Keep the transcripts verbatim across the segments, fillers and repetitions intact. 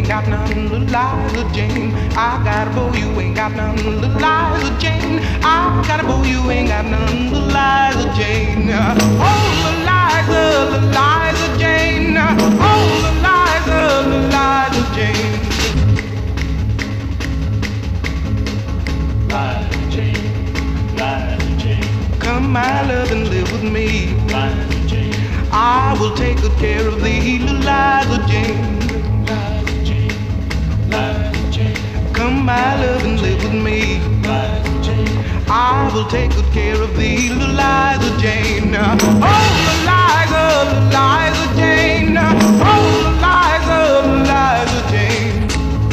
ain't got none, Eliza Jane. I got a bow, you ain't got none, Eliza Jane. I got a bow, you ain't got none, Eliza Jane. Oh, Eliza, Eliza Jane. Oh, Eliza, Eliza Jane. Eliza Jane, Eliza Jane. Come, my love, and live with me. Eliza Jane. I will take good care of thee, Eliza Jane. Eliza Jane, Eliza Jane. Come, my love, and live with me. Eliza Jane. I will take good care of thee, Eliza Jane. Oh, Eliza, Eliza Jane. Oh, Eliza, Eliza Jane.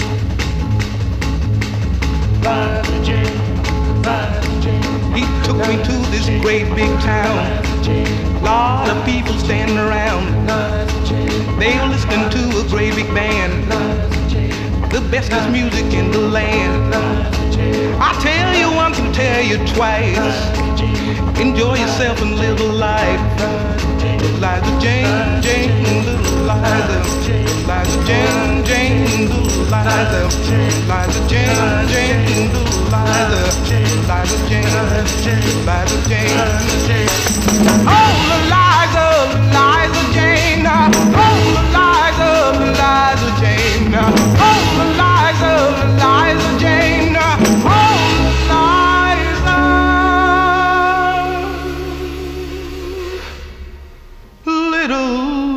Eliza Jane, Eliza Jane. He took me to this great big town. Eliza Jane. Lot of people standing around. Eliza Jane. They were listening to a great big band. Eliza Jane. The bestest music in the land. Eliza Jane. I tell you once and tell you twice. Eliza Jane. Enjoy yourself and live a life. Eliza Jane, Jane, little Eliza. Eliza Jane, Jane, little Eliza. Eliza Jane, Jane, little Eliza. Eliza Jane, Eliza Jane. Oh, Eliza, Eliza Jane. Oh, Eliza, Eliza Jane. Oh, Eliza, Eliza Jane. Oh, Eliza. Little